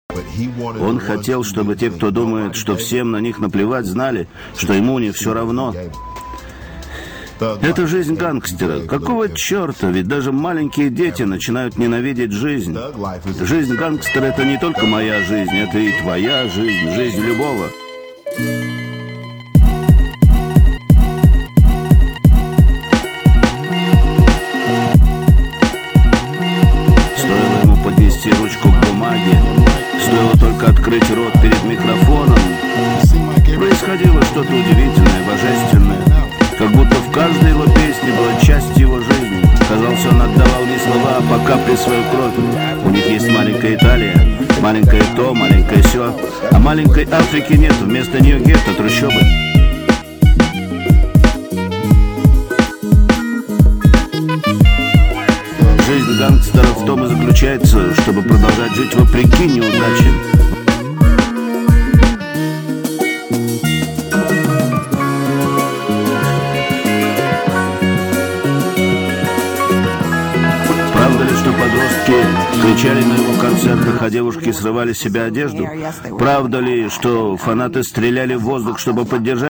Он хотел, чтобы те, кто думает, что всем на них наплевать, знали, что ему не все равно. Это жизнь гангстера. Какого черта? Ведь даже маленькие дети начинают ненавидеть жизнь. Жизнь гангстера — это не только моя жизнь, это и твоя жизнь, жизнь любого. Стоило ему поднести ручку к бумаге, стоило только открыть рот перед микрофоном. Происходило что-то удивительное, божественное. Как будто в каждой его песне была часть его жизни. Казалось, он отдавал не слова, а по капле свою кровь. У них есть маленькая Италия, маленькое то, маленькое сё. А маленькой Африки нет, вместо нее гетто, трущобы. Жизнь гангстера в том и заключается, чтобы продолжать жить вопреки неудачам. Подростки кричали на его концертах, а девушки срывали с себя одежду? Правда ли, что фанаты стреляли в воздух, чтобы поддержать